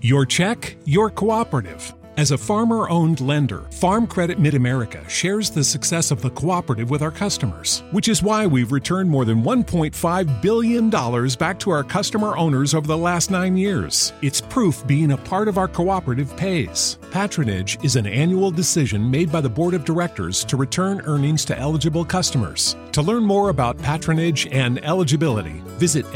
Your check, your cooperative. As a farmer-owned lender, Farm Credit Mid-America shares the success of the cooperative with our customers, which is why we've returned more than $1.5 billion back to our customer owners over the last 9 years. It's proof being a part of our cooperative pays. Patronage is an annual decision made by the Board of Directors to return earnings to eligible customers. To learn more about patronage and eligibility, visit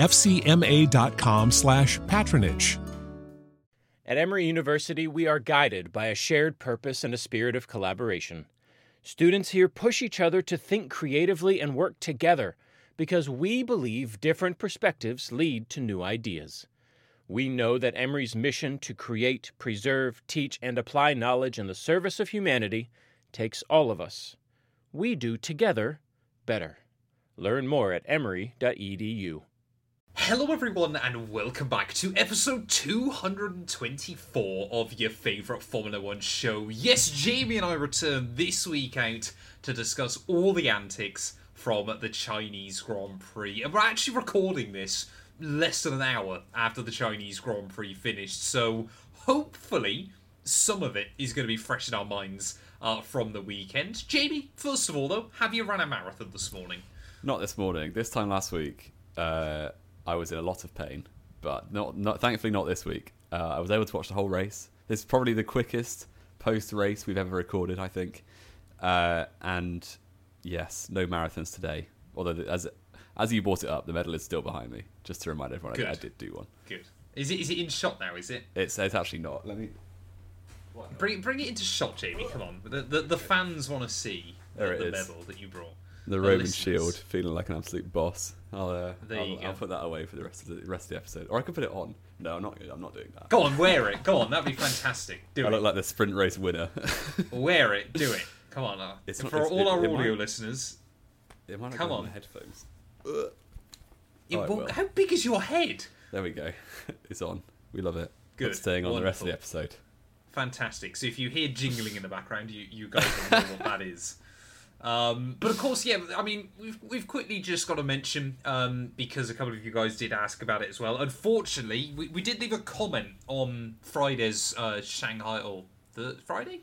fcma.com/patronage. At Emory University, we are guided by a shared purpose and a spirit of collaboration. Students here push each other to think creatively and work together because we believe different perspectives lead to new ideas. We know that Emory's mission to create, preserve, teach, and apply knowledge in the service of humanity takes all of us. We do together better. Learn more at emory.edu. Hello everyone and welcome back to episode 224 of your favourite Formula 1 show. Yes, Jamie and I return this week out to discuss all the antics from the Chinese Grand Prix. And we're actually recording this less than an hour after the Chinese Grand Prix finished, so hopefully some of it is going to be fresh in our minds from the weekend. Jamie, first of all though, have you run a marathon this morning? Not this morning. This time last week, I was in a lot of pain, but not thankfully not this week. I was able to watch the whole race. This is probably the quickest post-race we've ever recorded, I think. And yes, no marathons today. Although, as you brought it up, the medal is still behind me. Just to remind everyone, I did do one. Good. Is it in shot now? Is it? It's actually not. Let me bring it into shot, Jamie. Come on, the fans want to see the medal that you brought. The Roman shield, feeling like an absolute boss. I'll put that away for the rest of the episode, or I could put it on. No, I'm not doing that. Go on, wear it. Go on, that'd be fantastic. I look like the sprint race winner. Wear it. Do it. Come on. Our audio listeners. It might come on on. The headphones. How big is your head? There we go. It's on. We love it. Good. It's staying on Wonderful. the rest of the episode. Fantastic. So if you hear jingling in the background, you guys will know what that is. But of course, yeah, I mean, we've quickly just got to mention, because a couple of you guys did ask about it as well. Unfortunately, we did leave a comment on Friday's Shanghai, or Thursday?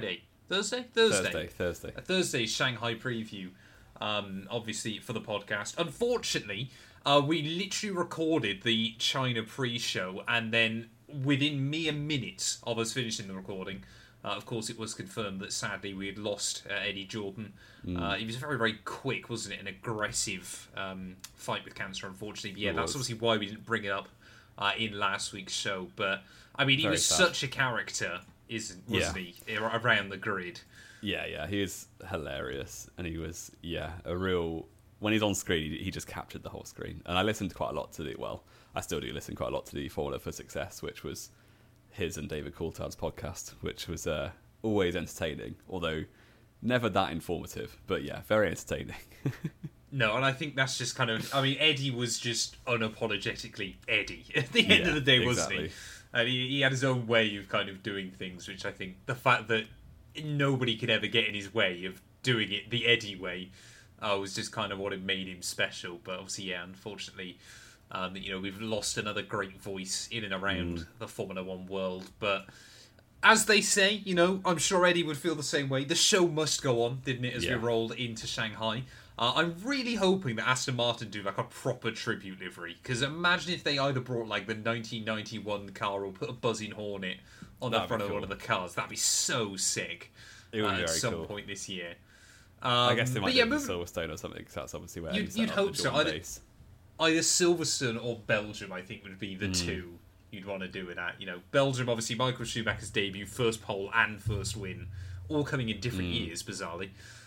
Thursday's Shanghai preview, obviously for the podcast. Unfortunately, we literally recorded the China pre-show, and then within mere minutes of us finishing the recording, of course, it was confirmed that sadly we had lost Eddie Jordan. He was very, very quick, wasn't it? An aggressive fight with cancer, unfortunately. But yeah, that's obviously why we didn't bring it up in last week's show. But I mean, he was such a character, wasn't he? Around the grid. Yeah, he was hilarious, and he was a real. When he's on screen, he just captured the whole screen. And I listened quite a lot to I still do listen quite a lot to the Formula for Success, which was his and David Coulthard's podcast, which was always entertaining, although never that informative, but yeah, very entertaining. No, and I think that's just kind of, I mean, Eddie was just unapologetically Eddie at the end of the day, wasn't he? And he had his own way of kind of doing things, which I think the fact that nobody could ever get in his way of doing it the Eddie way was just kind of what it made him special. But obviously, yeah, unfortunately, we've lost another great voice in and around the Formula 1 world. But as they say, I'm sure Eddie would feel the same way. The show must go on, didn't it, as we rolled into Shanghai. I'm really hoping that Aston Martin do like a proper tribute livery. Because imagine if they either brought like the 1991 car or put a buzzing hornet on the front of one of the cars. That'd be so sick. It would be at very some cool. point this year. I guess they might do Silverstone or something, because that's obviously where you'd hope so. Either Silverstone or Belgium, I think, would be the two you'd want to do it at. Belgium, obviously, Michael Schumacher's debut, first pole and first win, all coming in different years, bizarrely.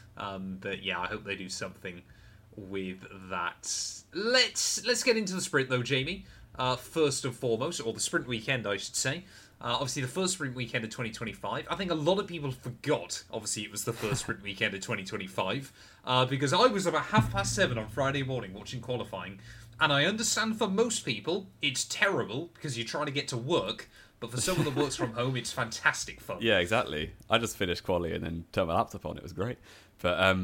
But yeah, I hope they do something with that. Let's get into the sprint, though, Jamie. First and foremost, or the sprint weekend, I should say. Obviously, the first sprint weekend of 2025. I think a lot of people forgot, obviously, it was the first sprint weekend of 2025, because I was about 7:30 on Friday morning watching qualifying, and I understand for most people, it's terrible, because you're trying to get to work, but for someone that works from home, it's fantastic fun. Yeah, exactly. I just finished quali and then turned my laptop on. It was great. But,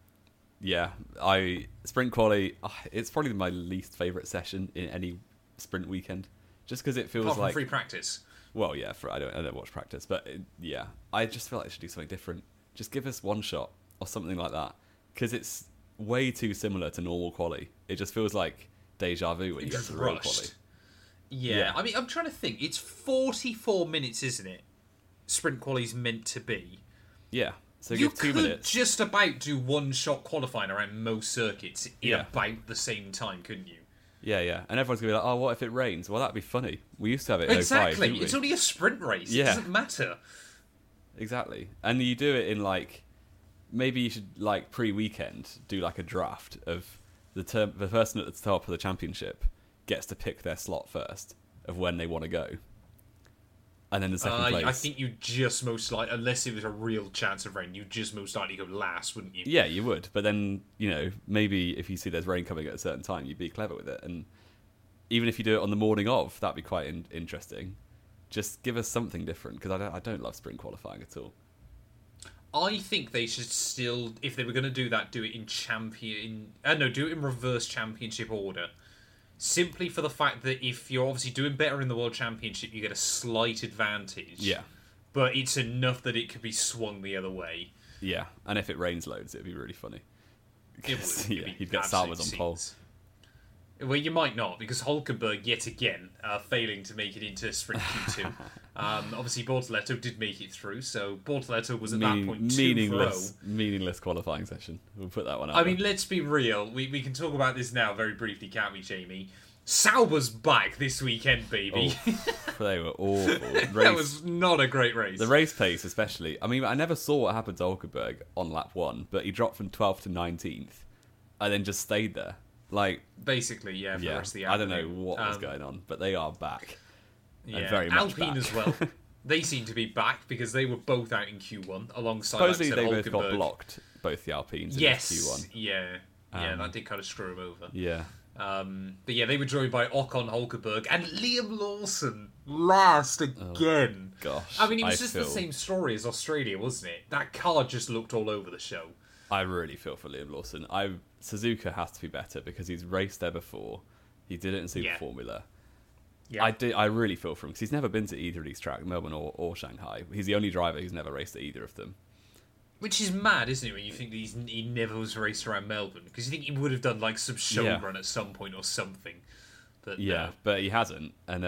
sprint quali, it's probably my least favourite session in any sprint weekend, just because it feels Apart from like... free practice. Well, yeah, I don't watch practice, but yeah, I just feel like they should do something different. Just give us one shot or something like that, because it's way too similar to normal quali. It just feels like deja vu when you get to the real quali. Yeah, I mean, I'm trying to think. It's 44 minutes, isn't it? Sprint quali's meant to be. Yeah, so you give 2 could minutes. just about do one shot qualifying around most circuits in about the same time, couldn't you? Yeah, and everyone's gonna be like, "Oh, what if it rains?" Well, that'd be funny. We used to have it. Exactly. didn't we? It's only a sprint race. Yeah. It doesn't matter. Exactly, and you do it in like, maybe you should like pre-weekend do like a draft of the person at the top of the championship gets to pick their slot first of when they want to go, and then the second place. I think you just most likely, unless it was a real chance of rain, you just most likely go last, wouldn't you? Yeah, you would. But then, maybe if you see there's rain coming at a certain time, you'd be clever with it. And even if you do it on the morning of, that'd be quite interesting. Just give us something different, because I don't love sprint qualifying at all. I think they should still, if they were going to do that, do it in reverse championship order. Simply for the fact that if you're obviously doing better in the World Championship, you get a slight advantage. Yeah. But it's enough that it could be swung the other way. Yeah, and if it rains loads, it'd be really funny. It would. Yeah, you'd get Salvas on pole. Well, you might not, because Hulkenberg, yet again, failing to make it into Sprint Q2. Obviously, Bortoleto did make it through, so Bortoleto was at that point meaningless qualifying session. We'll put that one out. I mean, let's be real. We can talk about this now very briefly, can't we, Jamie? Sauber's back this weekend, baby. Oh, they were awful. That was not a great race. The race pace, especially. I mean, I never saw what happened to Hulkenberg on lap 1, but he dropped from 12th to 19th, and then just stayed there. Like, basically, for the rest of the afternoon. I don't know what was going on, but they are back. Yeah, and very much Alpine back. as well. They seem to be back because they were both out in Q1 alongside. Supposedly they both got blocked, both the Alpines. Yes, in Q1. yeah, that did kind of screw them over. Yeah. But yeah, they were joined by Ocon, Hulkenberg, and Liam Lawson last again. Gosh, I mean, it was just the same story as Australia, wasn't it? That car just looked all over the show. I really feel for Liam Lawson. Suzuka has to be better because he's raced there before. He did it in Super Formula. Yeah. I really feel for him because he's never been to either of these tracks, Melbourne or Shanghai. He's the only driver who's never raced at either of them. Which is mad, isn't it, when you think that he never was raced around Melbourne? Because you think he would have done like some show run at some point or something. But but he hasn't. And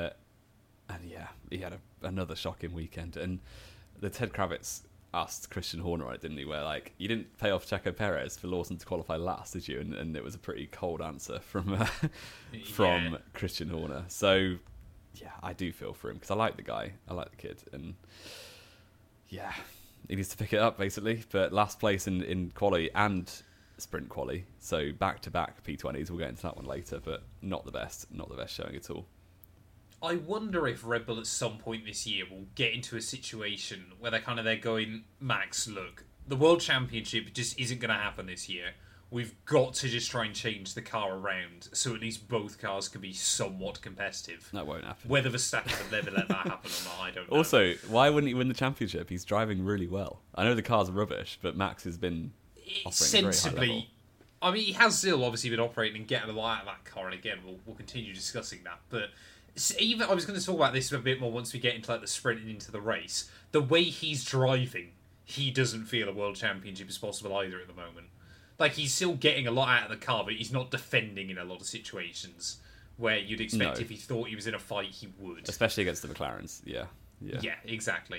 he had another shocking weekend. And the Ted Kravitz asked Christian Horner on it, didn't he? Where like, you didn't pay off Checo Perez for Lawson to qualify last, did you? And it was a pretty cold answer from Christian Horner. So yeah, I do feel for him because I like the guy, I like the kid, and yeah, he needs to pick it up basically. But last place in quali and sprint quali, so back to back P20s. We'll get into that one later, but not the best showing at all. I wonder if Red Bull at some point this year will get into a situation where they're going, Max, look, the World Championship just isn't going to happen this year. We've got to just try and change the car around so at least both cars can be somewhat competitive. That won't happen. Whether Verstappen would ever let that happen or not, I don't know. Also, why wouldn't he win the championship? He's driving really well. I know the car's rubbish, but Max has been operating sensibly. Very high level. I mean, he has still obviously been operating and getting a lot out of that car, and again, we'll continue discussing that. But even I was going to talk about this a bit more once we get into like the sprint and into the race. The way he's driving, he doesn't feel a world championship is possible either at the moment. Like, he's still getting a lot out of the car, but he's not defending in a lot of situations where you'd expect if he thought he was in a fight, he would. Especially against the McLarens, yeah. Yeah, exactly.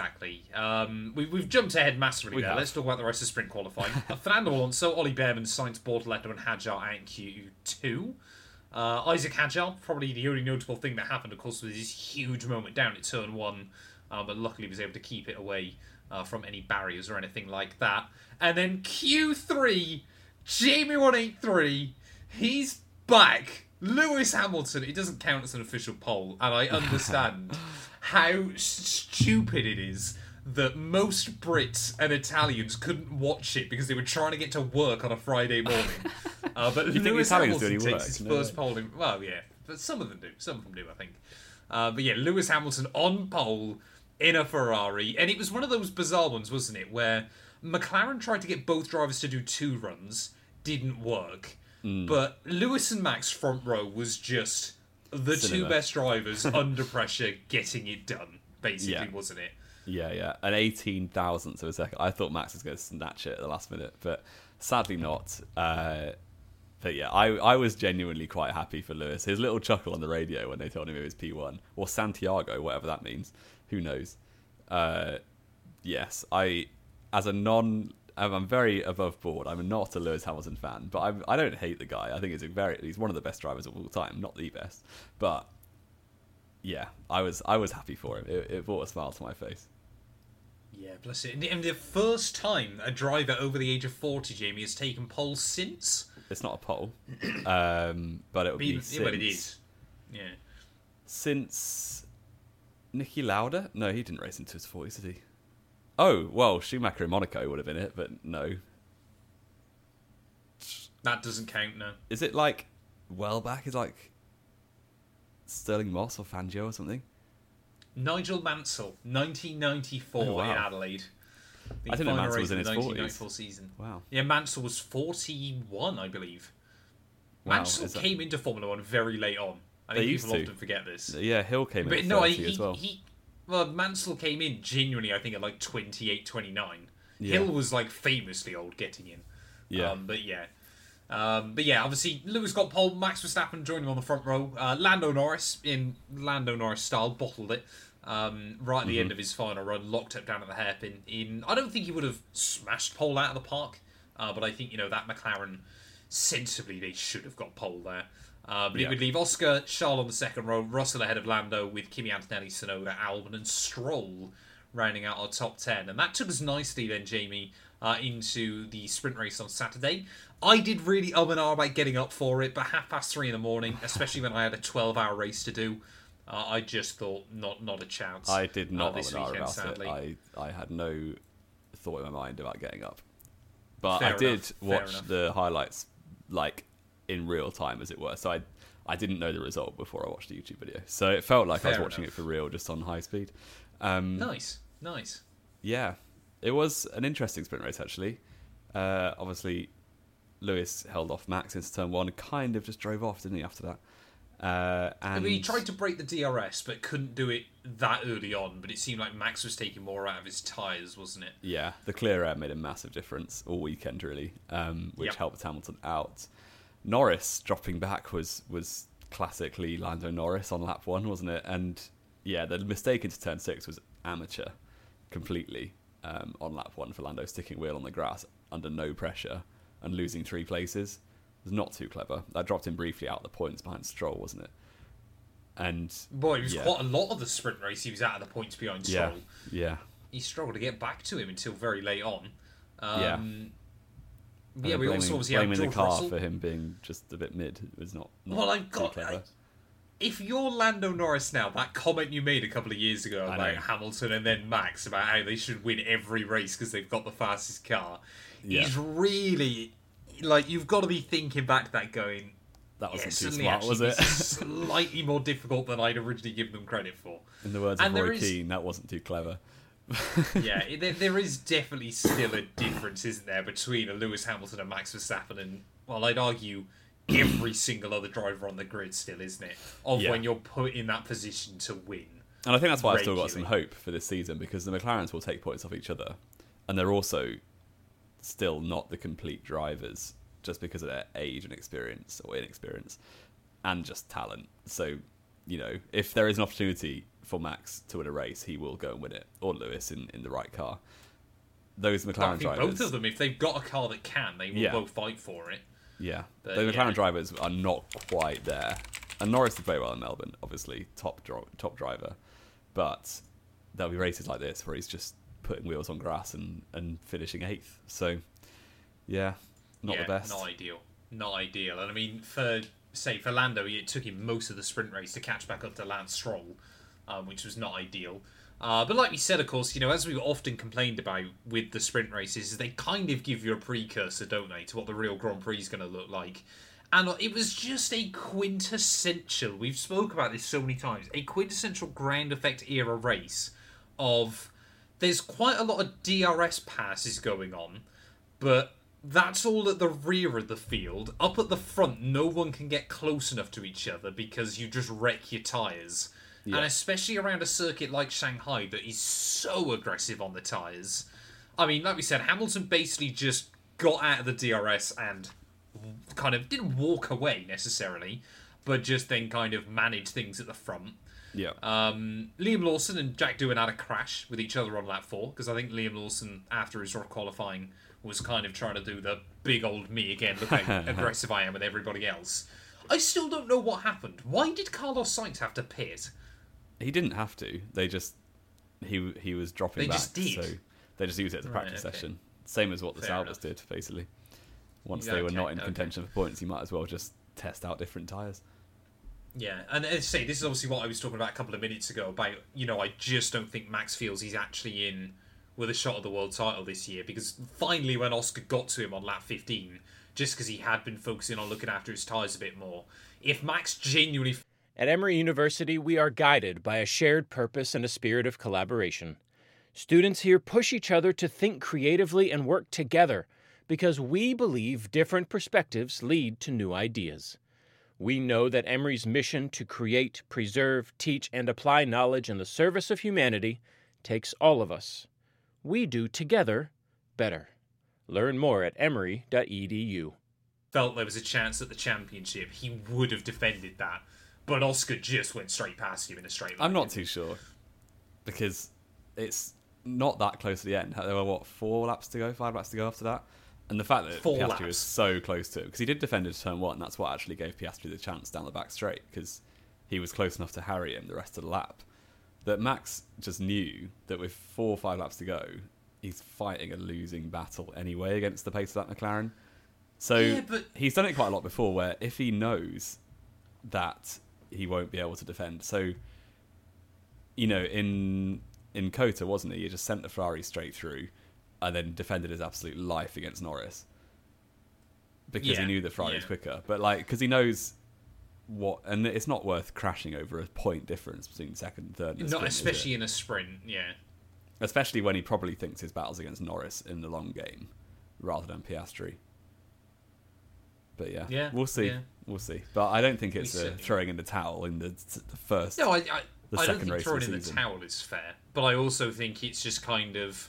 We've jumped ahead massively there. Let's talk about the rest of sprint qualifying. Fernando Alonso, Ollie Behrman, Sainz, Bortoleto and Hadjar out in Q2. Isaac Hadjar, probably the only notable thing that happened, of course, was this huge moment down at turn 1, but luckily was able to keep it away from any barriers or anything like that. And then Q3, Jamie 183, he's back. Lewis Hamilton, it doesn't count as an official poll, and I understand how stupid it is that most Brits and Italians couldn't watch it because they were trying to get to work on a Friday morning. But Lewis Hamilton takes his first pole in... Well, yeah, but some of them do. Some of them do, I think. But yeah, Lewis Hamilton on pole in a Ferrari. And it was one of those bizarre ones, wasn't it, where McLaren tried to get both drivers to do 2 runs, didn't work. But Lewis and Max front row was just the cinema. two best drivers under pressure getting it done, basically, Yeah. wasn't it? Yeah. An 18,000th of a second. I thought Max was going to snatch it at the last minute, but sadly not. But yeah, I was genuinely quite happy for Lewis. His little chuckle on the radio when they told him it was P1 or Santiago, whatever that means. Who knows? Yes, I'm very above board. I'm not a Lewis Hamilton fan, but I don't hate the guy. I think he's one of the best drivers of all time, not the best. But yeah, I was happy for him. It brought a smile to my face. Yeah, bless it. And the first time a driver over the age of 40, Jamie, has taken pole since. It's not a poll, but it would be since, but it is. Yeah. Since Niki Lauda? No, he didn't race into his 40s, did he? Oh, well, Schumacher in Monaco would have been it, but no. That doesn't count, no. Is it like well back? Is like Sterling Moss or Fangio or something? Nigel Mansell, 1994 Oh, wow. in Adelaide. I didn't know Mansell was in his 1994 season. Wow. Yeah, Mansell was 41, I believe. Wow, Mansell came into Formula One very late on. I They think used people to. often forget this. Yeah, Hill came in But at no, 30 as well. well, Mansell came in genuinely, I think, at like 28, 29. Yeah. Hill was like famously old getting in. Yeah. But yeah, obviously Lewis got pole. Max Verstappen joined him on the front row. Lando Norris, in Lando Norris style, bottled it. Right at the end of his final run, locked up down at the hairpin. I don't think he would have smashed pole out of the park, but I think that McLaren, sensibly, they should have got pole there. But it would leave Oscar, Charles on the second row, Russell ahead of Lando, with Kimi Antonelli, Tsunoda, Albon, and Stroll rounding out our top 10. And that took us nicely then, Jamie, into the sprint race on Saturday. I did really and ah about getting up for it, but 3:30 in the morning, especially when I had a 12-hour race to do, I just thought not a chance. I did not this know weekend, about sadly. it. I had no thought in my mind about getting up. But Fair I did enough, fair watch enough. the highlights, like, in real time, as it were. So I didn't know the result before I watched the YouTube video. So it felt like I was Fair watching enough. it for real, just on high speed. Nice. Yeah, it was an interesting sprint race, actually. Obviously, Lewis held off Max into turn one and kind of just drove off, didn't he, after that? And He tried to break the DRS, but couldn't do it that early on. But it seemed like Max was taking more out of his tyres, wasn't it? yeah, the clear air made a massive difference all weekend, really, which Yep. helped Hamilton out. Norris dropping back was classically Lando Norris on lap one, wasn't it? And yeah, the mistake into turn 6 was amateur completely on lap one for Lando, sticking wheel on the grass under no pressure and losing 3 places. It was not too clever. That dropped him briefly out of the points behind Stroll, wasn't it? And Boy, it was yeah. quite a lot of the sprint race. He was out of the points behind Stroll. Yeah. He struggled to get back to him until very late on. Yeah. Yeah, we also obviously had blaming the George car Russell. for him being just a bit mid. It was not Well, I've too got. clever. If you're Lando Norris now, that comment you made a couple of years ago I about know. Hamilton and then Max about how they should win every race because they've got the fastest car, Yeah. is really like you've got to be thinking back to that going. That wasn't too suddenly smart, was actually it? this is slightly more difficult than I'd originally given them credit for. In the words And of there Roy is- Keane, that wasn't too clever. Yeah, there is definitely still a difference, isn't there, between a Lewis Hamilton and Max Verstappen, and well, I'd argue every single other driver on the grid still, isn't it? Of Yeah. when you're put in that position to win. And I think that's why I've still got some regularly. hope for this season, because the McLarens will take points off each other, and they're also still not the complete drivers just because of their age and experience or inexperience and just talent. So, if there is an opportunity for Max to win a race, he will go and win it, or Lewis in the right car. Those I McLaren think drivers, both of them, if they've got a car that can, they will Yeah. both fight for it. yeah, But, the McLaren yeah. drivers are not quite there. And Norris did very well in Melbourne, obviously top driver, but there'll be races like this where he's just putting wheels on grass and finishing 8th. So, yeah, not the best. Not ideal. And I mean, for Lando, it took him most of the sprint race to catch back up to Lance Stroll, which was not ideal. But like we said, of course, as we've often complained about with the sprint races, they kind of give you a precursor, don't they, to what the real Grand Prix is going to look like. And it was just a quintessential, we've spoke about this so many times, a quintessential ground effect era race of, there's quite a lot of DRS passes going on, but that's all at the rear of the field. Up at the front, no one can get close enough to each other because you just wreck your tyres. Yeah. And especially around a circuit like Shanghai that is so aggressive on the tyres. I mean, like we said, Hamilton basically just got out of the DRS and kind of didn't walk away necessarily, but just then kind of managed things at the front. Yeah. Liam Lawson and Jack Doohan had a crash with each other on lap 4, because I think Liam Lawson, after his rock qualifying, was kind of trying to do the big old me again, look how aggressive I am with everybody else. I still don't know what happened. Why did Carlos Sainz have to pit? He didn't have to. They just... He was dropping they back. Just did. So they just used it as a practice session. Same as what the Saubers did, basically. Once they were not in contention for points, you might as well just test out different tyres. Yeah, and as I say, this is obviously what I was talking about a couple of minutes ago about, I just don't think Max feels he's actually in with a shot at the world title this year, because finally when Oscar got to him on lap 15, just because he had been focusing on looking after his tyres a bit more, if Max genuinely... At Emory University, we are guided by a shared purpose and a spirit of collaboration. Students here push each other to think creatively and work together because we believe different perspectives lead to new ideas. We know that Emory's mission to create, preserve, teach, and apply knowledge in the service of humanity takes all of us. We do together better. Learn more at emory.edu. Felt there was a chance at the championship he would have defended that, but Oscar just went straight past him in a straight line. I'm not too sure, because it's not that close to the end. There were, 5 laps to go after that? And the fact that Piastri was so close to it, because he did defend into turn 1, that's what actually gave Piastri the chance down the back straight, because he was close enough to harry him the rest of the lap. That Max just knew that with 4 or 5 laps to go, he's fighting a losing battle anyway against the pace of that McLaren. So he's done it quite a lot before, where if he knows that he won't be able to defend. So, in COTA, wasn't he? He just sent the Ferrari straight through and then defended his absolute life against Norris because he knew the Ferrari was quicker. But because he knows what, and it's not worth crashing over a point difference between second and third. Not especially in a sprint, yeah. Especially when he probably thinks his battle's against Norris in the long game rather than Piastri. But we'll see. Yeah. We'll see. But I don't think it's throwing in the towel in the first. No, I don't think throwing in the towel is fair. But I also think it's just kind of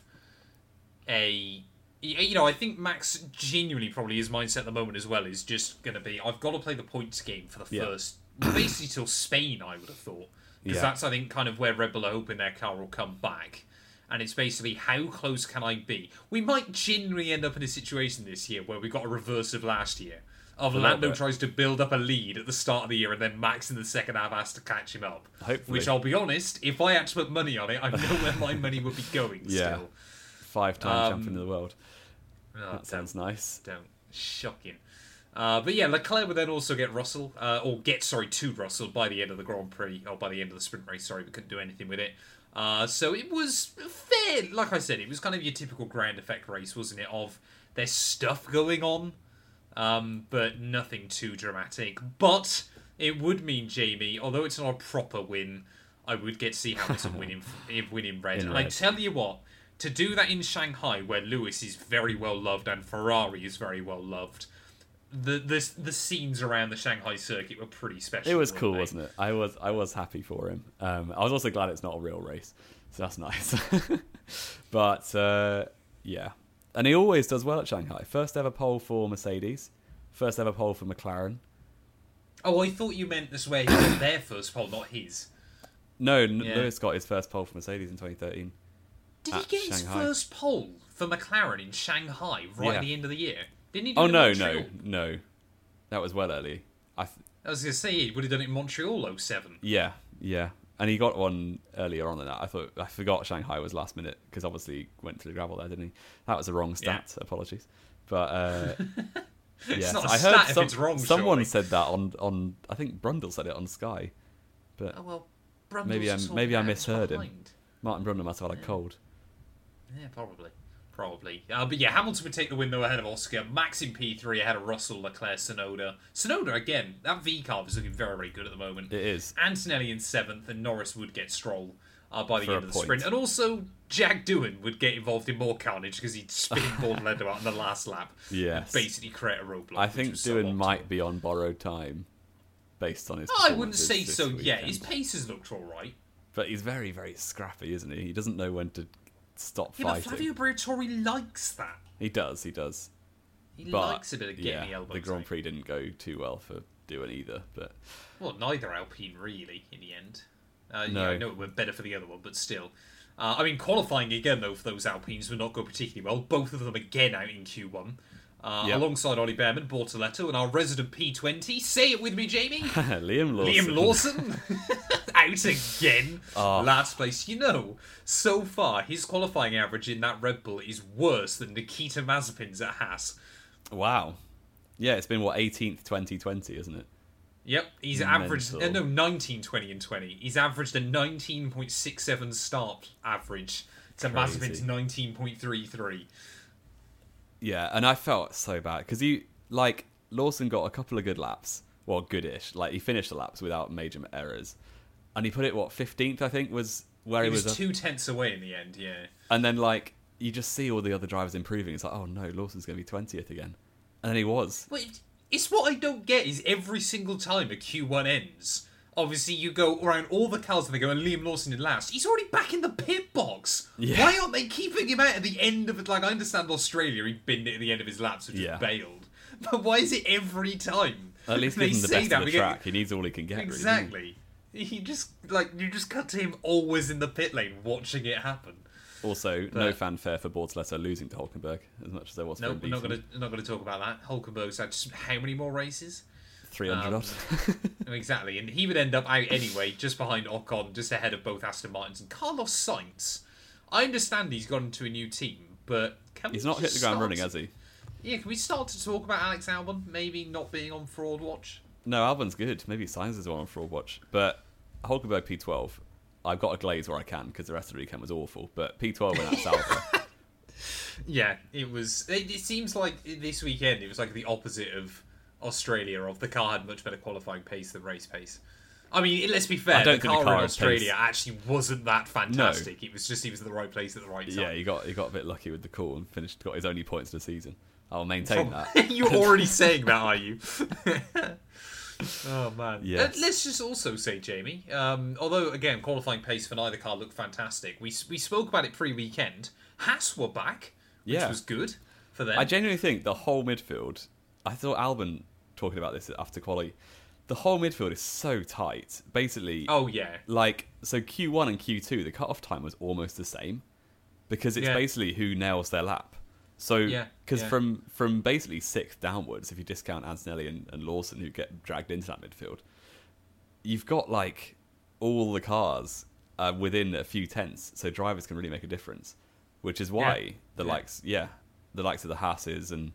I think Max genuinely probably his mindset at the moment as well is just going to be, I've got to play the points game for the first, basically till Spain, I would have thought. Because that's, I think, kind of where Red Bull are hoping their car will come back. And it's basically, how close can I be? We might genuinely end up in a situation this year where we got a reverse of last year. Lando tries to build up a lead at the start of the year and then Max in the second half has to catch him up. Hopefully. Which, I'll be honest, if I had to put money on it, I know where my money would be going still. 5-time champion of the world. That sounds nice. Shocking. But yeah, Leclerc would then also get Russell, to Russell by the end of the Grand Prix, or by the end of the sprint race, we couldn't do anything with it. So it was fair, like I said, it was kind of your typical ground effect race, wasn't it, of there's stuff going on, but nothing too dramatic. But it would mean, Jamie, although it's not a proper win, I would get to see Hamilton win in red. And I tell you what, to do that in Shanghai, where Lewis is very well loved and Ferrari is very well loved, the scenes around the Shanghai circuit were pretty special. It was cool, wasn't it? I was happy for him. I was also glad it's not a real race, so that's nice. But and he always does well at Shanghai. First ever pole for Mercedes, first ever pole for McLaren. Oh, I thought you meant this way. He got their first pole, not his. No, Lewis got his first pole for Mercedes in 2013. Did he get his first pole for McLaren in Shanghai at the end of the year? Didn't he do no. That was well early. I was going to say, he would have done it in Montreal 07. Yeah. And he got one earlier on than that. I forgot Shanghai was last minute, because obviously he went to the gravel there, didn't he? That was the wrong stat. Yeah. Apologies. But it's not a stat if it's wrong, someone said that on I think Brundle said it on Sky. But Brundle's maybe I misheard him. Martin Brundle must have had a cold. Yeah, probably. But yeah, Hamilton would take the win though ahead of Oscar. Max in P3 ahead of Russell, Leclerc, Tsunoda. Tsunoda, again, that V-carb is looking very, very good at the moment. It is. Antonelli in 7th, and Norris would get Stroll. by the end of the sprint. And also, Jack Doohan would get involved in more carnage because he'd spin Bortoleto out in the last lap. Yes. Basically create a roadblock. I think Doohan might be on borrowed time based on his I wouldn't say this so, weekend. yeah. His paces looked alright. But he's very, very scrappy, isn't he? He doesn't know when to stop Yeah, but fighting. Flavio Briatore likes that. He does. He But, likes a bit of getting the elbows. the Grand Prix didn't go too well for Doohan either. But Well, neither Alpine really in the end. No. Yeah, I know it went better for the other one, but still. I mean, qualifying again though for those Alpines would not go particularly well. Both of them again out in Q1, alongside Ollie Behrman, Bortoleto, and our resident P20. Say it with me, Jamie. Liam Lawson. Liam Lawson out again, last place. You know, so far his qualifying average in that Red Bull is worse than Nikita Mazepin's at Haas. Wow. Yeah, it's been 18th 2020, isn't it? Yep, he's averaged 19, 20 and 20. He's averaged a 19.67 start average to Mazepin's 19.33. Yeah, and I felt so bad because Lawson got a couple of good laps, well, goodish. Like he finished the laps without major errors, and he put it 15th, I think, was where he was 2/10 away in the end. Yeah, and then you just see all the other drivers improving. It's like, oh no, Lawson's going to be 20th again, and then he was. But it's what I don't get is every single time a Q1 ends, obviously you go around all the cars and they go, and Liam Lawson in last. He's already back in the pit box. Yeah. Why aren't they keeping him out at the end of it? Like, I understand Australia, he binned it at the end of his laps, which just bailed. But why is it every time? At least give him the best of the track. He needs all he can get. Exactly. Really. He just you just cut to him always in the pit lane watching it happen. Also, no fanfare for Bortoleto losing to Hulkenberg as much as there was for him. No, we're not going to talk about that. Hulkenberg's had how many more races? 300 odd. Exactly, and he would end up out anyway, just behind Ocon, just ahead of both Aston Martins and Carlos Sainz. I understand he's gone into a new team, but he's not hit the ground running, has he? Yeah, can we start to talk about Alex Albon maybe not being on fraud watch? No, Albon's good. Maybe Sainz is the one on fraud watch, but Hulkenberg P12. I've got a glaze where I can because the rest of the weekend was awful. But P12 when that's Albon. Yeah, it was. It seems like this weekend it was like the opposite of Australia. Of the car had much better qualifying pace than race pace. I mean, let's be fair. The car in Australia actually wasn't that fantastic. No. It was just he was at the right place at the right time. Yeah, he got a bit lucky with the call and got his only points of the season. I'll maintain that. You're already saying that, are you? Oh man. Yes. Let's just also say, Jamie, although again qualifying pace for neither car looked fantastic, we spoke about it pre-weekend. Haas were back, which was good for them. I genuinely think the whole midfield. I thought Albon talking about this after quali. The whole midfield is so tight. Basically. Oh yeah. So Q1 and Q2, the cut-off time was almost the same because it's basically who nails their lap. So, because from basically 6th downwards, if you discount Antonelli and Lawson who get dragged into that midfield, you've got all the cars within a few tenths, so drivers can really make a difference. Which is why the likes of the Haas's and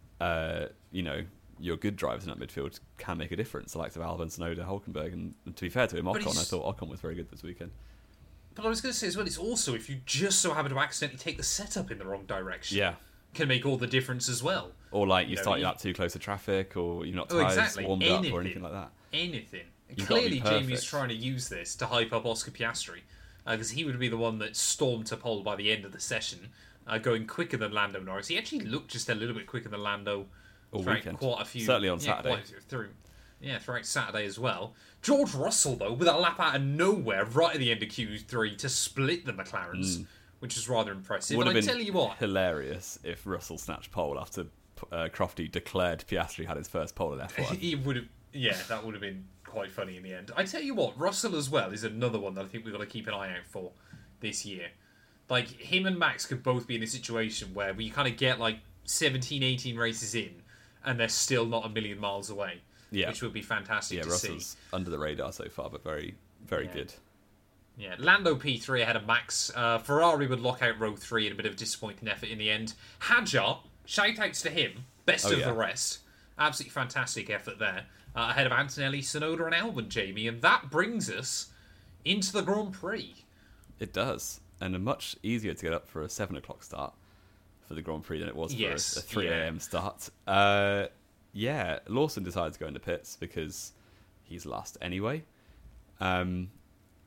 your good drivers in that midfield can make a difference. The likes of Albon, Tsunoda, Hulkenberg, and to be fair to him, Ocon. I thought Ocon was very good this weekend. But I was going to say as well, it's also if you just so happen to accidentally take the setup in the wrong direction. Yeah. Can make all the difference as well. Or you start your lap too close to traffic, or you're not tyres warmed up, or anything like that. Anything. Clearly, Jamie's trying to use this to hype up Oscar Piastri, because he would be the one that stormed to pole by the end of the session, going quicker than Lando Norris. He actually looked just a little bit quicker than Lando all weekend. Quite a few. Certainly on Saturday. Throughout Saturday as well. George Russell, though, with a lap out of nowhere right at the end of Q3 to split the McLarens. Which is rather impressive. Would have been tell you what, hilarious if Russell snatched pole after Crofty declared Piastri had his first pole in F1. He would have, that would have been quite funny in the end. I tell you what, Russell as well is another one that I think we've got to keep an eye out for this year. Him and Max could both be in a situation where we kind of get 17, 18 races in, and they're still not a million miles away. Yeah, which would be fantastic to Russell's see. Under the radar so far, but very, very good. Yeah, Lando P3 ahead of Max. Ferrari would lock out row 3 in a bit of a disappointing effort in the end. Hadjar, shout-outs to him. Best of the rest. Absolutely fantastic effort there. Ahead of Antonelli, Tsunoda and Albon, Jamie. And that brings us into the Grand Prix. It does. And much easier to get up for a 7 o'clock start for the Grand Prix than it was for a 3 a.m. start. Lawson decided to go into pits because he's last anyway.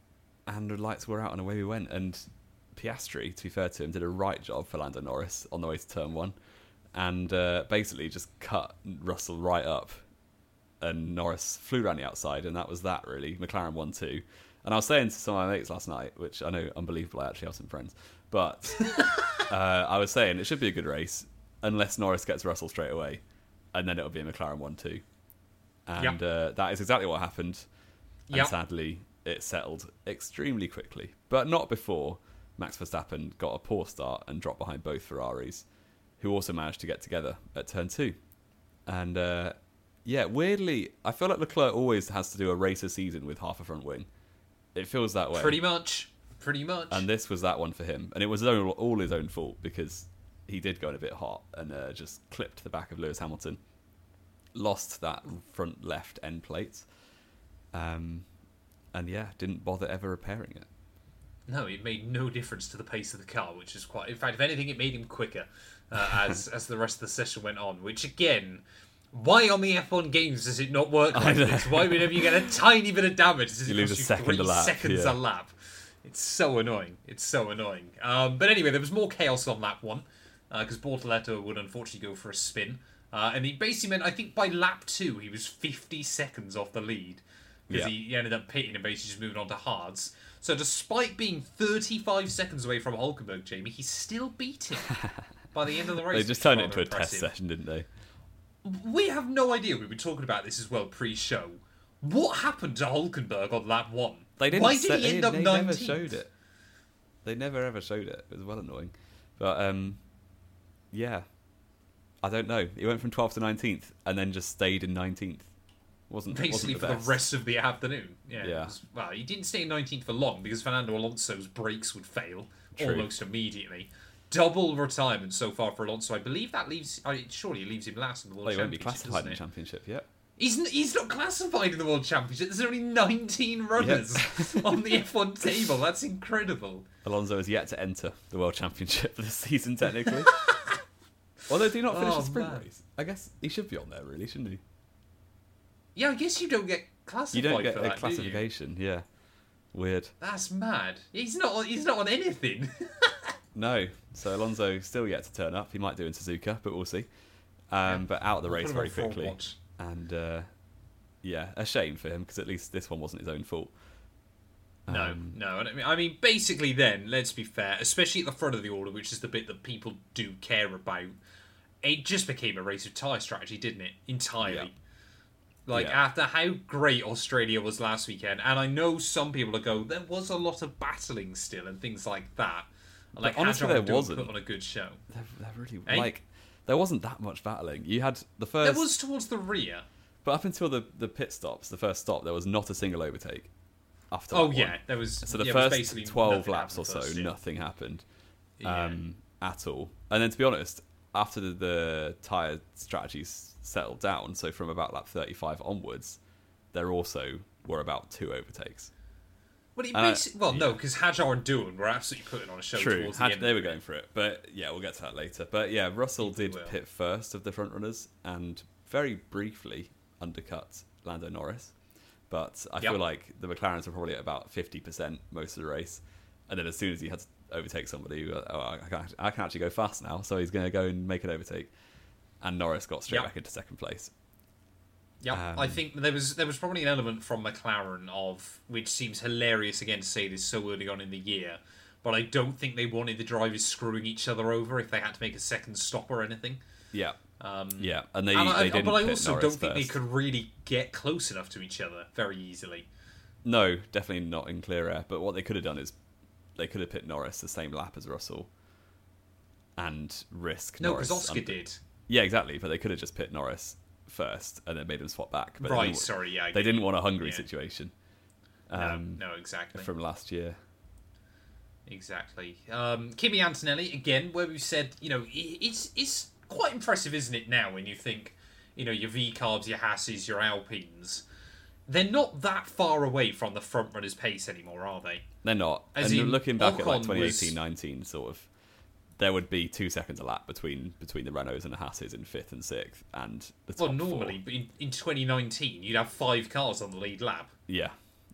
and the lights were out and away we went. And Piastri, to be fair to him, did a right job for Lando Norris on the way to turn 1, and basically just cut Russell right up, and Norris flew around the outside, and that was that, really. McLaren won 2. And I was saying to some of my mates last night, which I know, unbelievable, I actually have some friends, but I was saying it should be a good race unless Norris gets Russell straight away, and then it'll be a McLaren 1-2. And that is exactly what happened, and sadly it settled extremely quickly, but not before Max Verstappen got a poor start and dropped behind both Ferraris, who also managed to get together at turn 2. And weirdly, I feel like Leclerc always has to do a race a season with half a front wing. It feels that way. Pretty much. And this was that one for him. And it was all his own fault, because he did go in a bit hot and just clipped the back of Lewis Hamilton. Lost that front left end plate. And didn't bother ever repairing it. No, it made no difference to the pace of the car, which is quite... In fact, if anything, it made him quicker as the rest of the session went on, which, again... Why on the F1 games does it not work like this? Why whenever you get a tiny bit of damage, does it cost you 3 seconds a lap? It's so annoying. But anyway, there was more chaos on lap 1, because Bortoleto would unfortunately go for a spin. And he basically meant, I think by lap 2, he was 50 seconds off the lead, because he ended up pitting and basically just moving on to hards. So despite being 35 seconds away from Hulkenberg, Jamie, he still beat him by the end of the race. They just turned it into a test session, didn't they? We have no idea. We were talking about this as well pre-show. What happened to Hulkenberg on lap 1? They didn't. Why did he end up 19th? They never showed it. They never ever showed it. It was well annoying. But I don't know. He went from 12th to 19th and then just stayed in 19th. Basically for the rest of the afternoon. Yeah. Well, he didn't stay in 19th for long because Fernando Alonso's brakes would fail almost immediately. Double retirement so far for Alonso. I believe that leaves... surely it leaves him last in the World Championship. He won't be classified in the Championship yet. He's not classified in the World Championship. There's only 19 runners on the F1 table. That's incredible. Alonso is yet to enter the World Championship this season, technically. Although, do you not finish a sprint race? I guess he should be on there, really, shouldn't he? Yeah, I guess you don't get classified. You don't get for a that, classification. Yeah, weird. That's mad. He's not on anything. No, so Alonso still yet to turn up. He might do in Suzuka, but we'll see. But out of the race very quickly. And a shame for him, because at least this one wasn't his own fault. No. I mean, basically then, let's be fair, especially at the front of the order, which is the bit that people do care about, it just became a race of tyre strategy, didn't it? Entirely. Yeah. After how great Australia was last weekend, and I know some people will go, there was a lot of battling still and things like that. Like, honestly, there wasn't. Put on a good show. There really there wasn't that much battling. You had the first. There was towards the rear, but up until the pit stops, the first stop, there was not a single overtake. After there was. So the first 12 laps or so, nothing happened at all. And then, to be honest, after the tyre strategies settled down, so from about lap 35 onwards, there also were about 2 overtakes. Well, no, because Hadjar and Doohan were absolutely putting on a show towards the end. They were going for it. But yeah, we'll get to that later. But yeah, Russell did pit first of the front runners and very briefly undercut Lando Norris. But I feel like the McLarens were probably at about 50% most of the race. And then as soon as he had to overtake somebody, I can actually go fast now. So he's going to go and make an overtake. And Norris got straight back into second place. Yeah, I think there was probably an element from McLaren which seems hilarious again to say this so early on in the year, but I don't think they wanted the drivers screwing each other over if they had to make a second stop or anything. Yeah, and they didn't. But I also Norris don't think they could really get close enough to each other very easily. No, definitely not in clear air. But what they could have done is they could have pit Norris the same lap as Russell and risk. No, because Oscar did. Yeah, exactly. But they could have just pit Norris first and then made him swap back. But they didn't want a Hungary situation. No, exactly. From last year. Exactly. Kimi Antonelli, again, where we've said, it's quite impressive, isn't it, now, when you think, your V-Carbs, your Hasses, your Alpines, they're not that far away from the front runner's pace anymore, are they? They're not. Looking back at 2018-19, sort of, there would be 2 seconds a lap between the Renaults and the Hasses in 5th and 6th, and the top normally, 4. But in 2019, you'd have 5 cars on the lead lap. Yeah,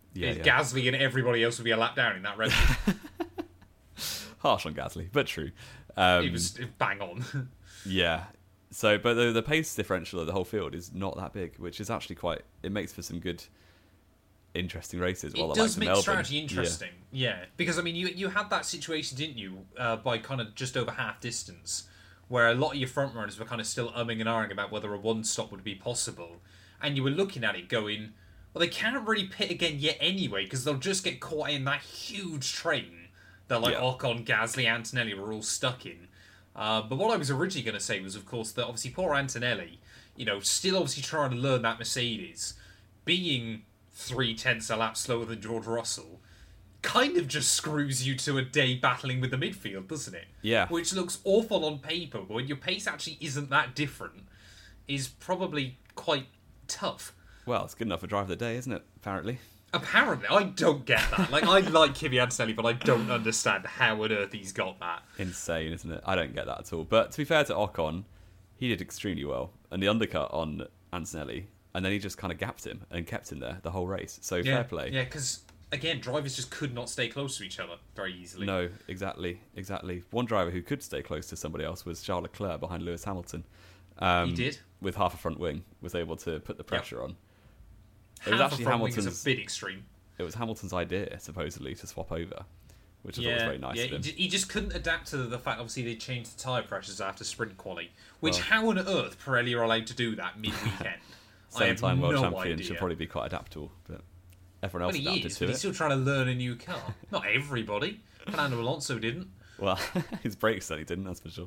Yeah, Gasly and everybody else would be a lap down in that Red Bull. Harsh on Gasly, but true. It was bang on. Yeah. So, but the pace differential of the whole field is not that big, which is actually it makes for some good, interesting races. It does make strategy interesting, yeah. Because, I mean, you had that situation, didn't you, by kind of just over half distance, where a lot of your front runners were kind of still umming and ahhing about whether a one-stop would be possible. And you were looking at it going, well, they can't really pit again yet anyway, because they'll just get caught in that huge train that, like, Ocon, Gasly, Antonelli were all stuck in. But what I was originally going to say was, of course, that obviously poor Antonelli, still obviously trying to learn that Mercedes, being 0.3 a lap slower than George Russell, kind of just screws you to a day battling with the midfield, doesn't it? Yeah. Which looks awful on paper, but when your pace actually isn't that different, is probably quite tough. Well, it's good enough for driver of the day, isn't it? Apparently. I don't get that. Like, I like Kimi Antonelli, but I don't understand how on earth he's got that. Insane, isn't it? I don't get that at all. But to be fair to Ocon, he did extremely well. And the undercut on Antonelli, and then he just kind of gapped him and kept him there the whole race. So fair play. Yeah, because, again, drivers just could not stay close to each other very easily. No, exactly. One driver who could stay close to somebody else was Charles Leclerc behind Lewis Hamilton. He did. With half a front wing, was able to put the pressure on. It was actually Hamilton's. Is a bit extreme. It was Hamilton's idea, supposedly, to swap over, which I thought was very nice of him. He just couldn't adapt to the fact, obviously, they changed the tyre pressures after sprint quali. Which, how on earth Pirelli are allowed to do that mid-weekend? Seven-time world champion should probably be quite adaptable, but everyone else adapted to it. He's still trying to learn a new car. Not everybody. Fernando Alonso didn't. Well, his brakes certainly didn't, that's for sure.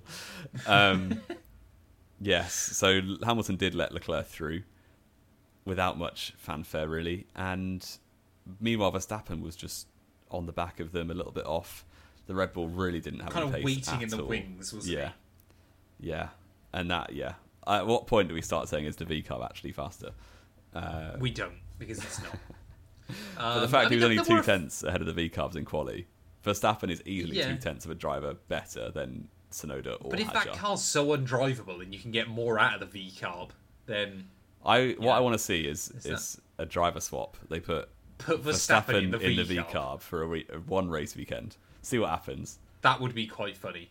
Yes, so Hamilton did let Leclerc through without much fanfare, really. And meanwhile, Verstappen was just on the back of them, a little bit off. The Red Bull really didn't have any pace kind of waiting in the all. wings, wasn't he? Yeah. And that, at what point do we start saying, is the V-Carb actually faster? We don't, because it's not. But the fact he was only 2 tenths ahead of the V-Carbs in quali, Verstappen is easily 2 tenths of a driver better than Tsunoda or But if that car's so undrivable and you can get more out of the V-Carb, then... What I want to see is a driver swap. They put Verstappen in the V-Carb for one race weekend. See what happens. That would be quite funny.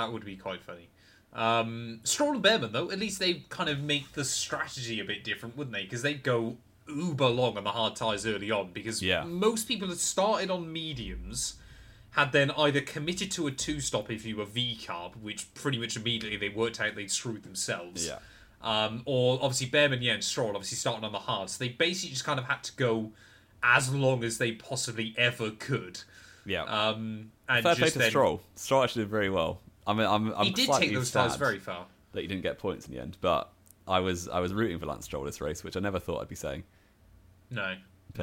Stroll and Behrman, though, at least they kind of make the strategy a bit different, wouldn't they? Because they go uber long on the hard tyres early on. Because most people had started on mediums, had then either committed to a 2-stop if you were V-Carb, which pretty much immediately they worked out they'd screwed themselves. Yeah. Or obviously Behrman, and Stroll obviously starting on the hard. So they basically just kind of had to go as long as they possibly ever could. Yeah. And fair play to Stroll. Stroll actually did very well. I mean, I'm he did take those tires very far. That he didn't get points in the end, but I was rooting for Lance Stroll this race, which I never thought I'd be saying. No.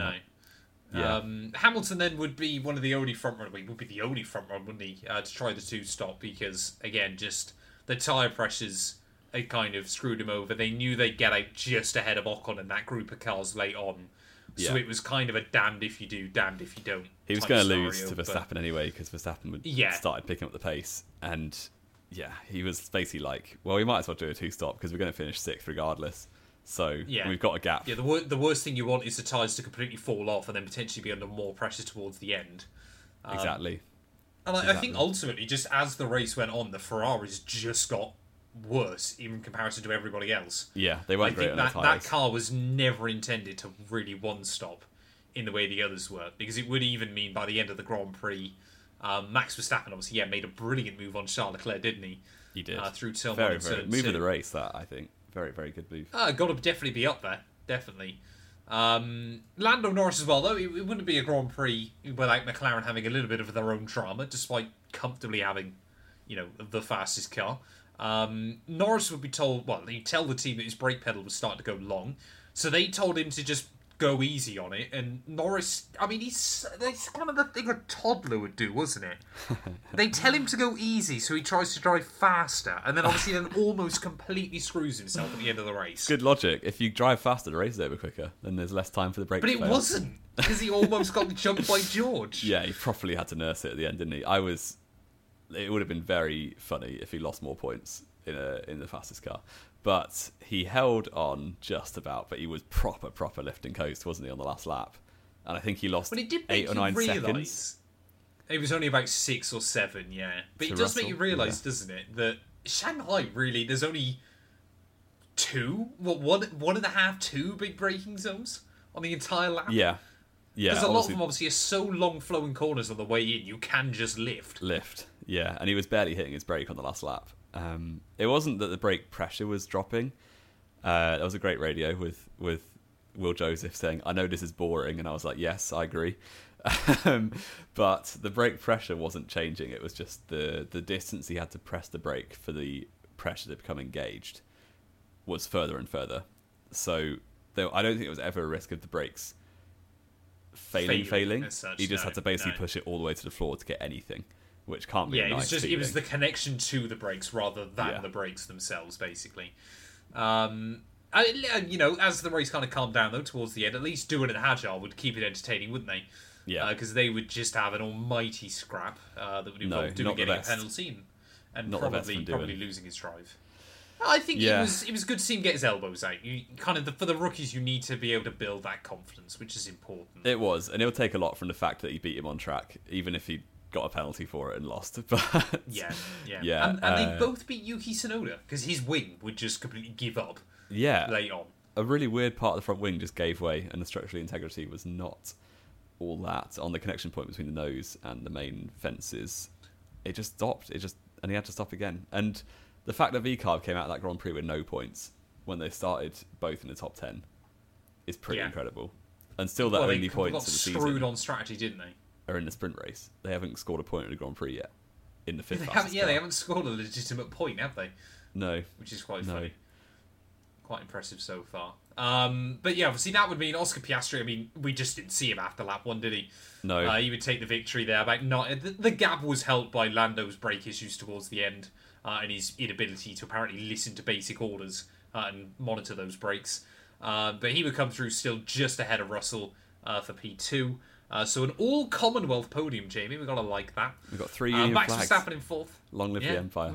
Yeah. Hamilton then would be one of the only front runner. Would be the only front runner, wouldn't he, to try the 2-stop because again, just the tyre pressures. It kind of screwed him over. They knew they'd get out just ahead of Ocon and that group of cars late on. So it was kind of a damned if you do, damned if you don't. He was going to lose to Verstappen anyway because Verstappen started picking up the pace. And he was basically like, well, we might as well do a 2-stop because we're going to finish 6th regardless. So we've got a gap. Yeah, the worst thing you want is the tyres to completely fall off and then potentially be under more pressure towards the end. Exactly. And I think ultimately, just as the race went on, the Ferraris just got worse in comparison to everybody else. Yeah, they weren't great on the tyres. That car was never intended to really one-stop in the way the others were, because it would even mean by the end of the Grand Prix, Max Verstappen obviously made a brilliant move on Charles Leclerc, didn't he? He did. Through turn very, 1 and very turn move 2. of the race, that, I think. Very, very good move. Got to definitely be up there, definitely. Lando Norris as well, though. It wouldn't be a Grand Prix without McLaren having a little bit of their own drama, despite comfortably having, the fastest car. Norris would be told, he'd tell the team that his brake pedal was starting to go long, so they told him to just go easy on it, and Norris, that's kind of the thing a toddler would do, wasn't it? They tell him to go easy, so he tries to drive faster, and then obviously almost completely screws himself at the end of the race. Good logic. If you drive faster, the race is over quicker, then there's less time for the brake to fail. But it wasn't, because he almost got jumped by George. Yeah, he properly had to nurse it at the end, didn't he? It would have been very funny if he lost more points in the fastest car. But he held on just about, but he was proper lifting coast, wasn't he, on the last lap? and I think he lost But it did 8 make or 9 you seconds. realise. It was only about 6 or 7, yeah. But To it does make Russell, you realise, yeah. doesn't it, that Shanghai, really, there's only 1.5, 2 big braking zones on the entire lap. Yeah. Because a lot of them obviously are so long flowing corners on the way in, you can just lift. Yeah, and he was barely hitting his brake on the last lap. It wasn't that the brake pressure was dropping. That was a great radio with Will Joseph saying, "I know this is boring," and I was like, "Yes, I agree." But the brake pressure wasn't changing. It was just the distance he had to press the brake for the pressure to become engaged was further and further. So I don't think it was ever a risk of the brakes failing. As such, He just no, had to basically no. push it all the way to the floor to get anything, which can't be Yeah, a nice it was feeling. the connection to the brakes rather than Yeah. the brakes themselves, basically. You know, as the race kind of calmed down though towards the end, at least doing it Hadjar would keep it entertaining, wouldn't they? Yeah. Because they would just have an almighty scrap that would involve not doing the getting a best. penalty and Not the best probably from doing. losing his drive. I think Yeah. it was good to see him get his elbows out. You kind of for the rookies, you need to be able to build that confidence, which is important. It was, and it'll take a lot from the fact that he beat him on track, even if he got a penalty for it and lost. But Yeah. Yeah, And they both beat Yuki Tsunoda because his wing would just completely give up yeah, late on. a really weird part of the front wing just gave way, and the structural integrity was not all that on the connection point between the nose and the main fences. It just stopped. And he had to stop again. And the fact that VCarb came out of that Grand Prix with no points when they started both in the top 10 is pretty incredible. And still, their Well, only they points got of the screwed season on strategy, didn't they? are in the sprint race. They haven't scored a point in the Grand Prix yet. In the fifth They fastest haven't, car. they haven't scored a legitimate point, have they? No. Which is quite No. funny. Quite impressive so far. But yeah, obviously that would mean Oscar Piastri. I mean, we just didn't see him after lap 1, did he? No. He would take the victory there. About not the gap was helped by Lando's brake issues towards the end and his inability to apparently listen to basic orders and monitor those brakes. But he would come through still just ahead of Russell for P2. So an all Commonwealth podium, Jamie. We've got to like that. We've got 3 Union Max flags. Verstappen in 4th. Long live the Empire.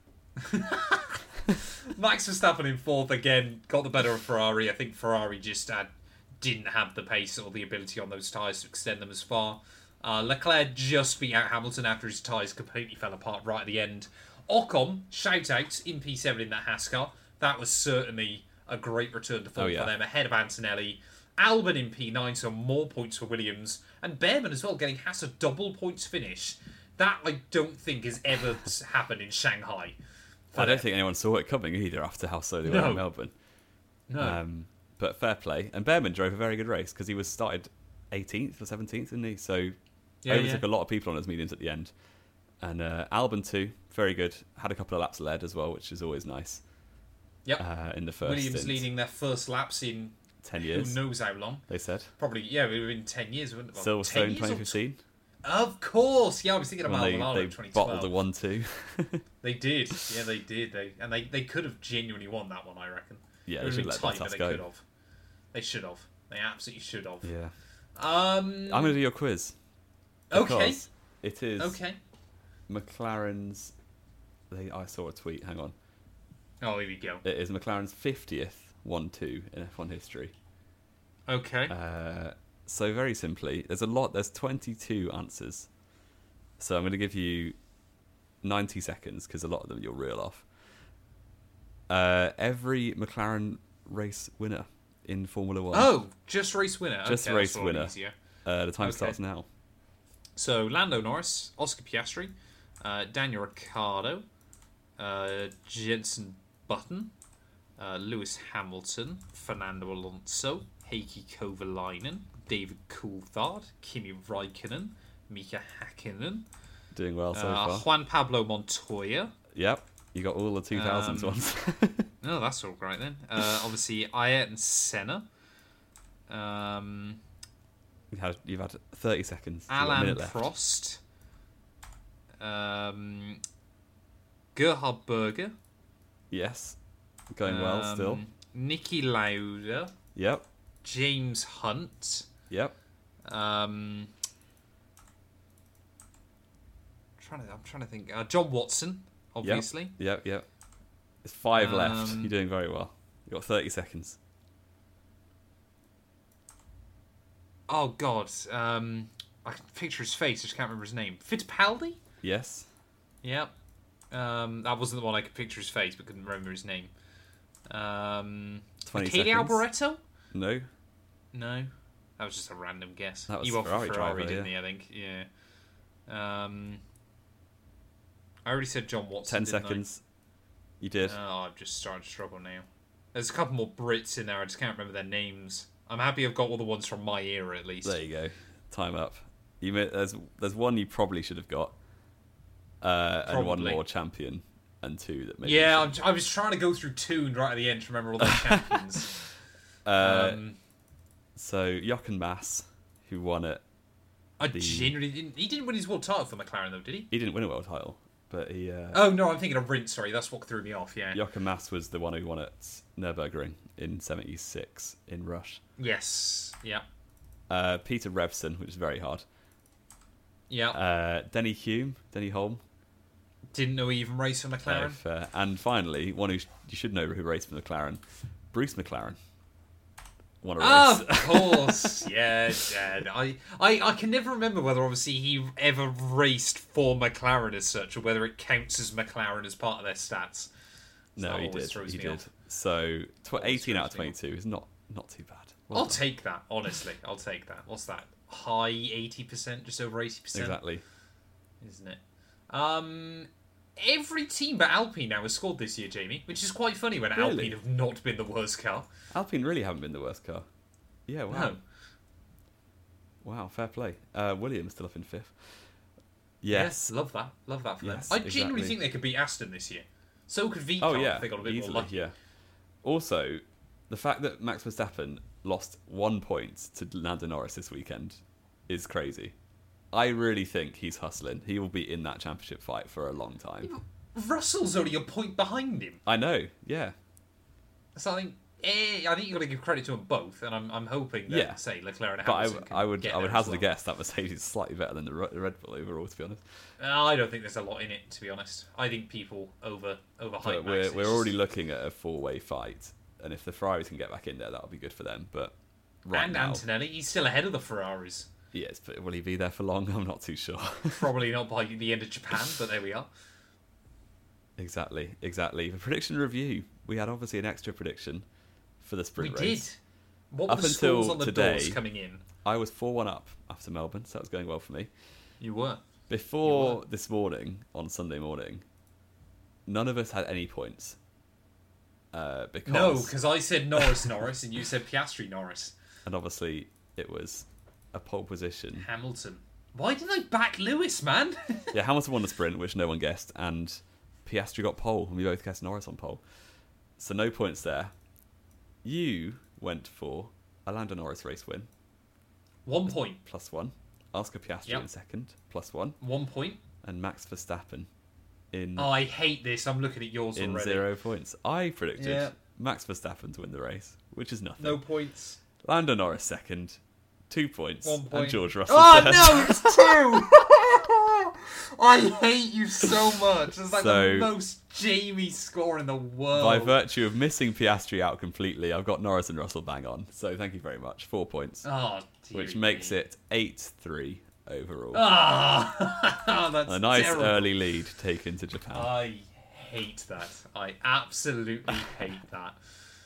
Max Verstappen in 4th again, got the better of Ferrari. I think Ferrari just didn't have the pace or the ability on those tyres to extend them as far. Leclerc just beat out Hamilton after his tyres completely fell apart right at the end. Ocon, shout out in P7 in that Haas car. That was certainly a great return to form for them, ahead of Antonelli. Albon in P9, so more points for Williams. And Behrman as well, getting Haas a double points finish. That I don't think has ever happened in Shanghai. I don't think anyone saw it coming either after how slow they were in Melbourne. No. But fair play. And Behrman drove a very good race because he was started 18th or 17th, didn't he? So overtook a lot of people on his mediums at the end. And Albon too, very good. Had a couple of laps led as well, which is always nice. Yep. In the first Williams stint. leading their first laps in 10 years. who knows how long. They said. Probably, yeah, we were in 10 years. Well, Silverstone 10 years 2015. Of course. Yeah, I was thinking of When Maldonado they in 2012. bottled the 1-2. They did. Yeah, they did. They could have genuinely won that one, I reckon. Yeah, It they would should have let been tight, but Bottas they go. could have. They should have. They absolutely should have. Yeah. Um, I'm going to do your quiz. Okay. Because it is Okay. McLaren's... I saw a tweet, hang on. Oh, here we go. It is McLaren's 50th 1-2 in F1 history. Okay. So very simply, there's 22 answers. So I'm going to give you 90 seconds because a lot of them you'll reel off. Every McLaren race winner in Formula 1. Oh, just race winner. Just okay, race that's a lot winner. easier. The time Okay. starts now. So Lando Norris, Oscar Piastri, Daniel Ricciardo, Jenson Button, Lewis Hamilton, Fernando Alonso, Heikki Kovalainen, David Coulthard, Kimi Raikkonen, Mika Hakkinen, Doing well so far. Juan Pablo Montoya. Yep, you got all the 2000s ones. No, that's all right then. Obviously, Ayrton Senna. You've had 30 seconds. You've got a Alan minute left. Prost. Gerhard Berger. Yes, going well still. Niki Lauda. Yep, James Hunt. yep. I'm trying to think. John Watson, obviously. Yep. There's 5 left. Um, You're doing very well. You've got 30 seconds. Oh God, I can picture his face. I just can't remember his name. Fittipaldi. Yes. Yep. That wasn't the one I could picture his face, but couldn't remember his name. 20 Michele seconds. Alboreto? No. No. That was just a random guess. That was He went for Ferrari Ferrari, driver, didn't he? I think. Yeah. I already said John Watson. 10 seconds. You did. Oh, I'm just starting to struggle now. There's a couple more Brits in there. I just can't remember their names. I'm happy I've got all the ones from my era at least. There you go. Time up. There's one you probably should have got, and one more champion, and two that maybe. Yeah, I was trying to go through two right at the end to remember all the champions. So Jochen Mass, who won it. I genuinely didn't. He didn't win his world title for McLaren though, did he? He didn't win a world title, but he. Oh no, I'm thinking of Rindt. Sorry, that's what threw me off. Yeah. Jochen Mass was the one who won at Nürburgring in '76 in Rush. Yes. Yeah. Peter Revson, which is very hard. Yeah. Denny Hulme. Didn't know he even raced for McLaren. Fair. And finally, one who you should know who raced for McLaren, Bruce McLaren. Won a race. Of course, yeah. I can never remember whether obviously he ever raced for McLaren as such, or whether it counts as McLaren as part of their stats. No, he did. He did. So 18 out of 22 is not too bad. I'll take that, honestly. I'll take that. What's that? High 80%, just over 80%. Exactly. Isn't it? Every team but Alpine now has scored this year, Jamie, which is quite funny when Really? Alpine have not been the worst car. Alpine really haven't been the worst car. Yeah, wow. No. Wow, fair play. Williams still up in fifth. Yes. Yeah, love that. Love that for Yes, them. I genuinely exactly. think they could beat Aston this year. So could VCAR Oh yeah, if they got a bit easily, more lucky. yeah. Also, the fact that Max Verstappen lost 1 point to Lando Norris this weekend is crazy. I really think he's hustling. He will be in that championship fight for a long time. Russell's only a point behind him. I know, yeah. So I think you've got to give credit to them both, and I'm hoping that, Yeah. say, Leclerc and But Hamilton can I would get there as hazard well. a guess that Mercedes is slightly better than the Red Bull overall, to be honest. I don't think there's a lot in it, to be honest. I think people overhype But Max. we're already looking at a four-way fight, and if the Ferraris can get back in there, that'll be good for them. But right and now, Antonelli, he's still ahead of the Ferraris. yes, but will he be there for long? I'm not too sure. Probably not by the end of Japan, but there we are. Exactly. The prediction review. We had obviously an extra prediction for the sprint We race. did. What Up were the until scores on the today- doors coming in? I was 4-1 up after Melbourne, so that was going well for me. You were. Before this morning, on Sunday morning, none of us had any points. Because No, because I said Norris, and you said Piastri, Norris. and obviously it was a pole position. Hamilton. Why did I back Lewis, man? Yeah, Hamilton won the sprint, which no one guessed, and Piastri got pole, and we both guessed Norris on pole. So no points there. You went for a Lando Norris race win, 1 point. +1. Oscar Piastri Yep. in second, +1. 1 point. And Max Verstappen in Oh, I hate this. I'm looking at yours in already. 0 points. I predicted Yeah. Max Verstappen to win the race, which is nothing. No points. Lando Norris second, 2 points, 1 point. and George Russell Oh, third. no, it's 2! I hate you so much. It's like So- the most Jamie score in the world. By virtue of missing Piastri out completely, I've got Norris and Russell bang on. So thank you very much. 4 points, Oh, dear which makes it 8-3 overall. Ah, that's A nice terrible. early lead taken to Japan. I hate that. I absolutely hate that.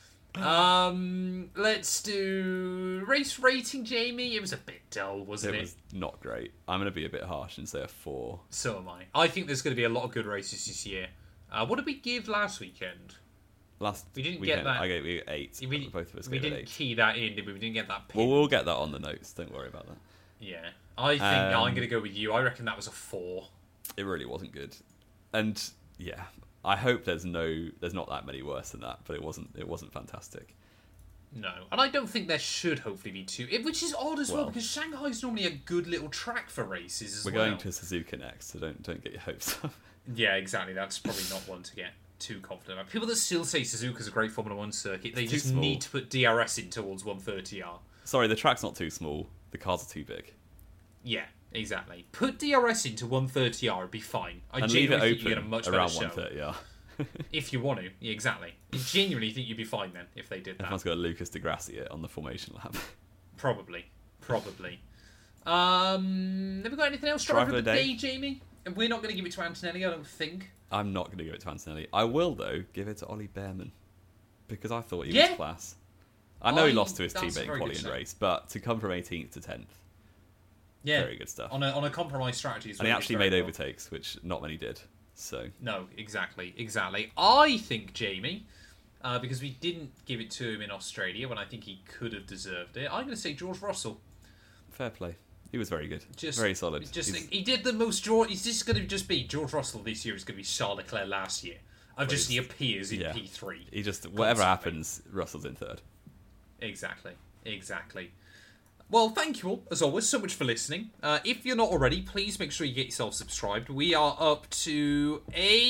Let's do race rating, Jamie. It was a bit dull, wasn't it? It was not great. I'm going to be a bit harsh and say a 4. So am I. I think there's going to be a lot of good races this year. What did we give last weekend? Last We didn't weekend, get that. I gave you 8. We, Both of us we gave it didn't 8. key that in, did we? We didn't get that Well, pin. we'll get that on the notes. Don't worry about that. Yeah. I think I'm going to go with you. I reckon that was a 4. It really wasn't good, and yeah, I hope there's not that many worse than that. But it wasn't fantastic. No. And I don't think there should hopefully be 2. Which is odd as well, Well- because Shanghai's normally a good little track for races as We're well. going to Suzuka next, so don't get your hopes up. Yeah, exactly. That's probably not one to get too confident about. People that still say Suzuka's a great Formula 1 circuit, they It's too just small. need to put DRS in towards 130R. Sorry, the track's not too small. The cars are too big. Yeah, exactly. Put DRS into 130R, it'd be fine. I And leave it genuinely think you get a open much around better show. 130. Yeah, If you want to. Yeah, exactly. I genuinely think you'd be fine then, if they did that. everyone's got a Lucas Di Grassi on the formation lap. Probably. Probably. Have we got anything else? Driver of the day, Jamie? And we're not going to give it to Antonelli, I don't think. I'm not going to give it to Antonelli. I will, though, give it to Ollie Behrman. Because I thought he was class. I know he lost to his teammate in quality and race, but to come from 18th to 10th, very good stuff. On a compromise strategy. And he actually made overtakes, which not many did. So no, exactly. I think, Jamie, because we didn't give it to him in Australia when I think he could have deserved it, I'm going to say George Russell. Fair play. He was very good. Very solid. He did the most... He's just going to just be... George Russell this year is going to be Charles Leclerc last year. He appears in P3. He just... Whatever happens, Russell's in third. Exactly. Well, thank you all, as always, so much for listening. If you're not already, please make sure you get yourself subscribed. We are up to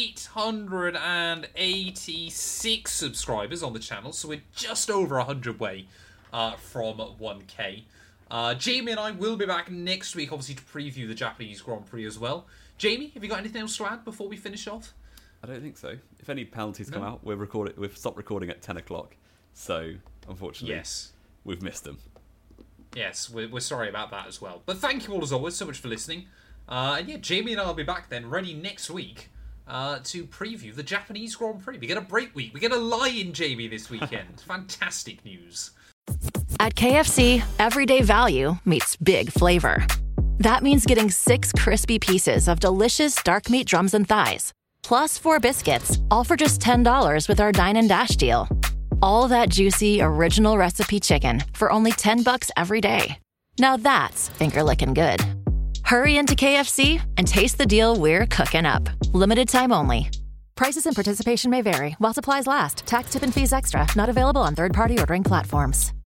886 subscribers on the channel, so we're just over 100 way from 1k. Jamie and I will be back next week, obviously, to preview the Japanese Grand Prix as well. Jamie, have you got anything else to add before we finish off? I don't think so. If any penalties come out, we've stopped recording at 10 o'clock. So, unfortunately, we've missed them. Yes, we're sorry about that as well. But thank you all, as always, so much for listening. And Jamie and I will be back then, ready next week, to preview the Japanese Grand Prix. We get a break week. We get a lie-in, Jamie, this weekend. Fantastic news. At KFC, everyday value meets big flavor. That means getting 6 crispy pieces of delicious dark meat drums and thighs, plus 4 biscuits, all for just $10 with our Dine and Dash deal. All that juicy, original recipe chicken for only $10 every day. Now that's finger-licking good. Hurry into KFC and taste the deal we're cooking up. Limited time only. Prices and participation may vary while supplies last. Tax, tip, and fees extra. Not available on third-party ordering platforms.